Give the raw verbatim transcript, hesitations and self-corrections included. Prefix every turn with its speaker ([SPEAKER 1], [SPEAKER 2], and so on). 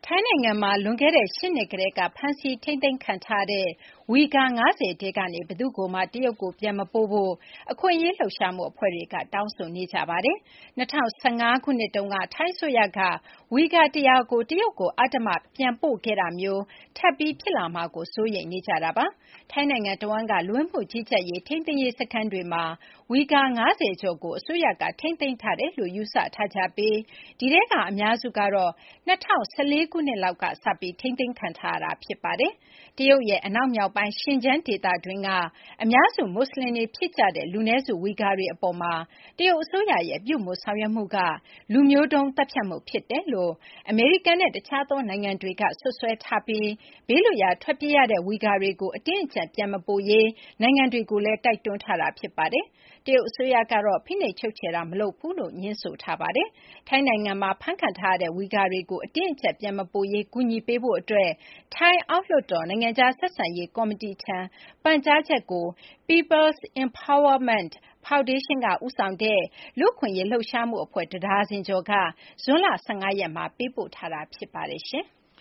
[SPEAKER 1] ထိုင်းနိုင်ငံမှာလွန်ခဲ့တဲ့၈နှစ်ကတည်းကဖမ်းဆီးထိန်းသိမ်းခံထားရတဲ့ဝီဂါ၅၀ထဲကနေဘယ်သူ့ကိုမှတရုတ်ကိုပြန်မပို့ဖို့အခွင့်အရေးလှုပ်ရှားမှုအဖွဲ့တွေကတောင်းဆိုနေကြပါတယ်။၂၀၁၅ခုနှစ်တုန်းကထိုင်းအစိုးရကဝီဂါတရာကိုတရုတ်ကိုအဓမ္မပြန်ပို့ခဲ့တာမျိုးထပ်ပြီးဖြစ်လာမှာကိုစိုးရိမ်နေကြတာပါ။ထိုင်းနိုင်ငံတဝန်းကလူဝင်မှုကြီးကြပ်ရေးထိန်းသိမ်းရေးစခန်းတွေမှာဝီဂါ၅၀ကျော်ကိုအစိုးရကထိန်းသိမ်းထားတယ်လို့ယူဆထားကြပြီးဒီထဲကအများစုကတော့၂၀၁၄ခုနှစ်လောက်ကစပြီးထိန်းသိမ်းခံထားရတာဖြစ်ပါတယ်။တရုတ်ရဲ့အနောက်မြောက်ပိုင်းရှင်ကျန်းဒေသတွင်းကအများစုမွတ်စလင်တွေဖြစ်ကြတဲ့လူနည်းစုဝီဂါတွေအပေါ်မှာတရုတ်အစိုးရရဲ့ပြုမူဆောင်ရွက်မှုကလူမျိုးတုံးသတ်ဖြတ်မှုဖြစ်တယ်လို့အမေရိကန်နဲ့တခြားသောနိုင်ငံတွေကစွပ်စွဲထားပြီးဘေးလွတ်ရာထွက်ပြေးရတဲ့ဝီဂါတွေကိုအတင်းအကျပ်ပြန်မပို့ရေးနိုင်ငံတွေကိုလည်းတိုက်တွန်းထားတာဖြစ်ပါတယ်။တရုတ်အစိုးရကတော့ဖိနှိပ်ချုပ်ချယ်တာမလုပ်ဘူးလို့ငြင်းဆိုထားပါတယ်။ထိုင်းနိုင်ငံမှာဖမ်းခံထားရတဲ့ဝီဂါတွေကိုအတင်းအကျပ်ပြန်မပို့ရေးကူညီပေးဖို့အတွက်ထိုင်းအောက်လွှတ်တော်နိုင်ငံခြားဆက်ဆံရေးကော်မတီထံပန်ကြားချက်ကို People's Empowerment Foundation ကဦးဆောင်တဲ့လူ့အခွင့်အရေးလှုပ်ရှားမှုအဖွဲ့တဒါဇင်ကျော်ကဇွန်လ၁၅ရက်မှာပေးပို့ထားတာဖြစ်ပါတယ်။